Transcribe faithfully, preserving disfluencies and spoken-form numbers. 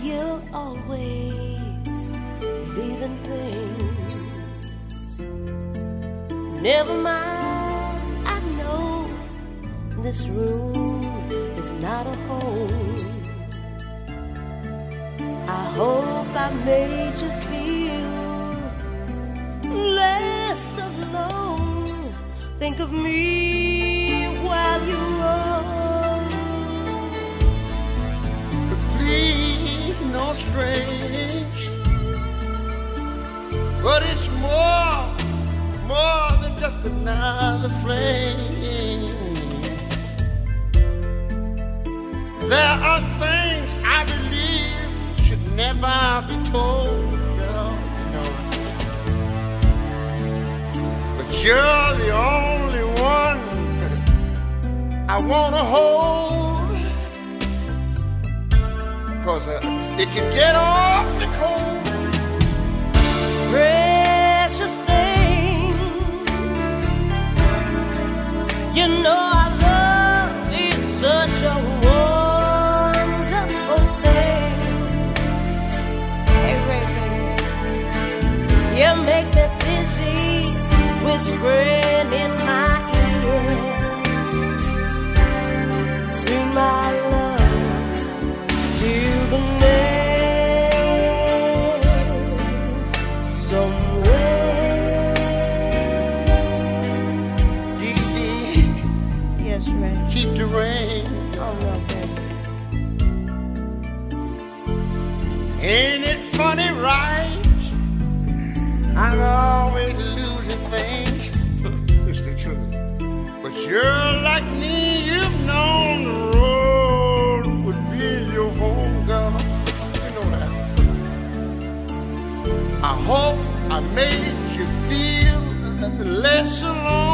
you're always leaving things. Never mind, I know this room is not a home. I hope I made you feel less alone. Think of me while you roll. But please, no strange. But it's more, more than just another flame. There are things I believe should never be told, girl, you know. But you're the only one I wanna hold, 'cause uh, it can get awfully cold. Precious thing, you know I love you, such a wonderful thing. Hey, Ray, baby, you make me dizzy, whispering in my ear. Soon my love to the next somewhere. Dee Dee, Yes, Ray. keep the rain. Oh, no, baby. Ain't it funny, right? I'm always losing things. It's the truth. But you're like me, you've known the road would be your home, girl. You know that. I hope I made you feel less alone.